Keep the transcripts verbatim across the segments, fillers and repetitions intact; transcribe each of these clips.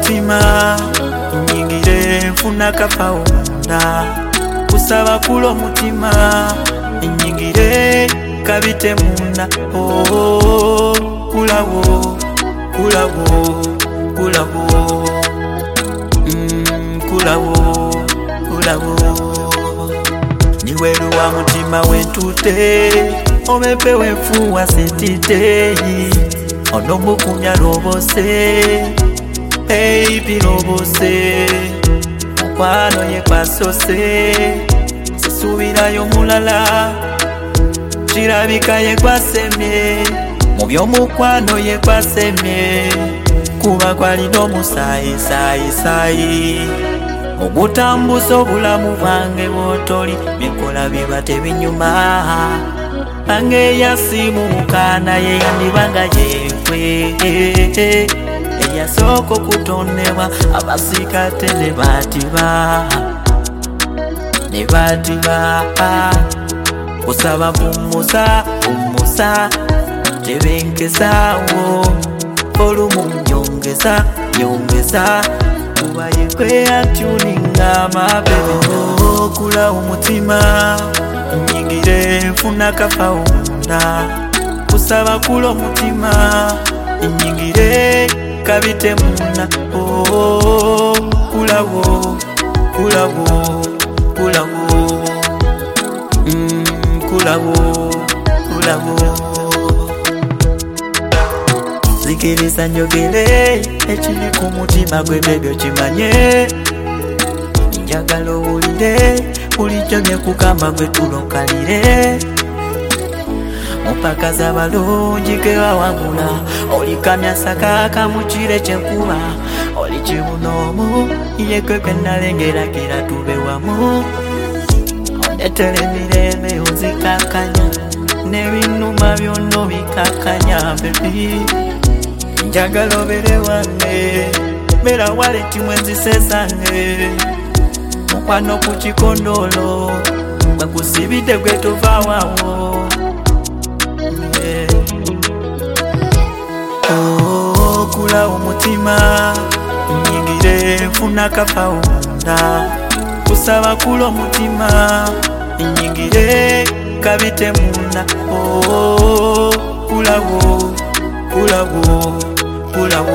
umutima nyingire nfuna kafa omunda kusaba kula omutima nyingire kabite munda oh kulawo kulawo kulawo mm, kulawo kulawo niweru wa mutima wentute omepe wenfuwa sentiteyi onomukumya lobose baby lobose mukwano ye kwasose sisubirayo mulala kirabika ye kwasemye mu by'omukwano ye kwasemye kuba kwalina omusayi sayi sayi ogutambuza obulamu bwange bwotoli byenkola biba tebinyuma bange yasimu mukana ye yandibanga yekwe eyasooka okutonebwa abasikate ne batiba ne batiba kusaba bumusa bumusa tebenkesawo olumu nyongeza nyongeza kuba yekwe atuninga mabebe okula omutima nyingire nfuna kafa omunda kusaba kula omutima nyingire kabite munda oh kulawo kulawo kulawo mm, kulawo kulawo zikiriza njogere ekiri ku mutima gwe bebyo kimanye njagala owulire bulijjo byekugamba gwe tulokalire mupakaza abalungi ge bawangula olikamya sakaka mu kire kyenkuba oli kibunoomu yekwe kwe nalengeragira tube wamu ondetera emirembe onzikakanya n'ebinuma byonna bikakanya bebi njagala obere wange bera waleti mwenzisezange mukwano ku kikondolo bakusibidde gwe tovaawawo yeah. oh, kula omutima nyingire nfuna kafa omunda kusaba kula omutima nyingire kabite munda oh, kulawo kulawo kulawo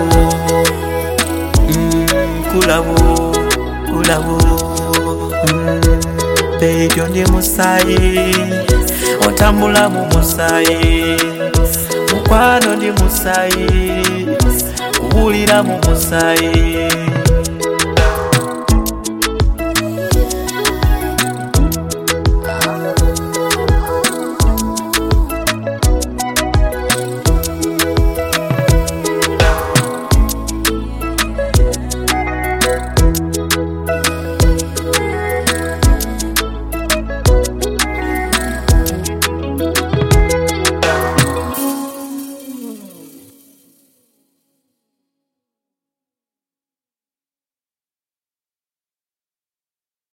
mm, kulawo kulawo mm, bejo ndi musayi otambula mu musayi mukwano ndi musayi kuwulira mu musayi